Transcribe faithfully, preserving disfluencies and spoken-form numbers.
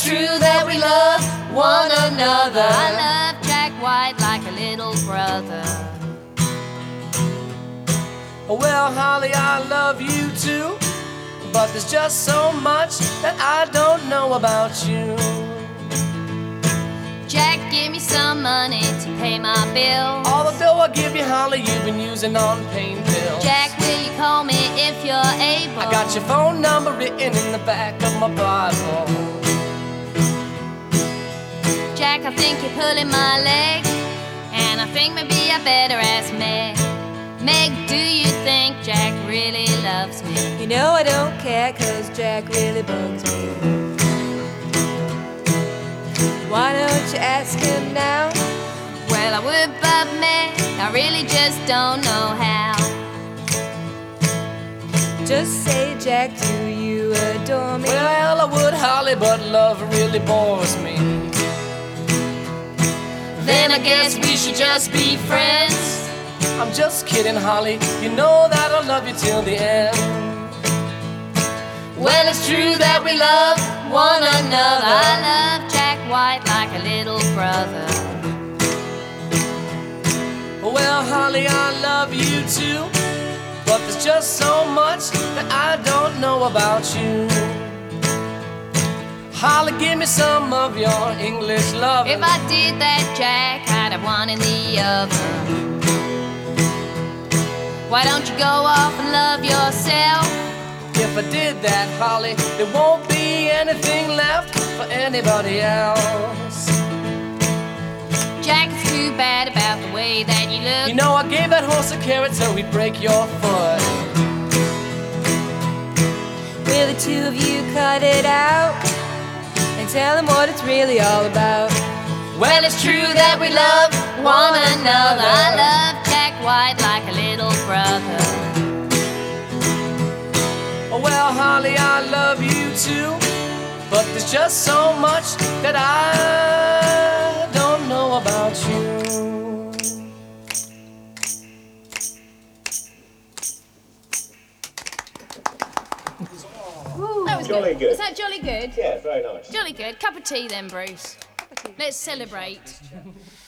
it's true that we love one another. I love Jack White like a little brother. Well, Holly, I love you too, but there's just so much that I don't know about you. Jack, give me some money to pay my bills. All the dough I give you, Holly, you've been using on pain pills. Jack, will you call me if you're able? I got your phone number written in the back of my Bible. Jack, I think you're pulling my leg, and I think maybe I better ask Meg. Meg, do you think Jack really loves me? You know I don't care, cause Jack really bugs me. Why don't you ask him now? Well, I would, but Meg, I really just don't know how. Just say, Jack, do you adore me? Well, I would, Holly, but love really bores me. Then I guess we should just be friends. I'm just kidding, Holly, you know that I'll love you till the end. Well, it's true that we love one another. I love Jack White like a little brother. Well, Holly, I love you too, but there's just so much that I don't know about you. Holly, give me some of your English love. If I did that, Jack, I'd have one in the oven. Why don't you go off and love yourself? If I did that, Holly, there won't be anything left for anybody else. Jack, it's too bad about the way that you look. You know I gave that horse a carrot so he'd break your foot. Will the two of you cut it out and tell him what it's really all about? Well, it's true that we love one another. I love Jack White like a little brother. Oh, well, Holly, I love you too, but there's just so much that I don't know about you. That was Jolly good. Was that jolly good? Yeah, very nice. Jolly good. Cup of tea then, Bruce. Let's celebrate.